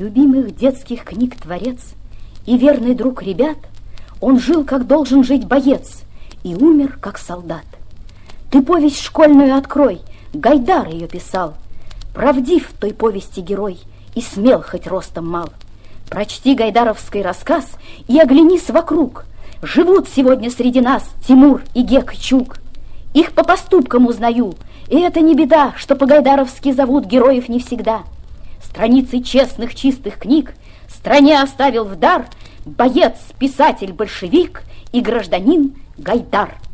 Любимых детских книг творец и верный друг ребят, он жил, как должен жить боец, и умер, как солдат. Ты повесть школьную открой, Гайдар ее писал. Правдив в той повести герой и смел, хоть ростом мал. Прочти гайдаровский рассказ и оглянись вокруг. Живут сегодня среди нас Тимур и Гек Чук. Их по поступкам узнаю, и это не беда, что по-гайдаровски зовут героев не всегда. Страницы честных, чистых книг стране оставил в дар боец, писатель, большевик и гражданин Гайдар.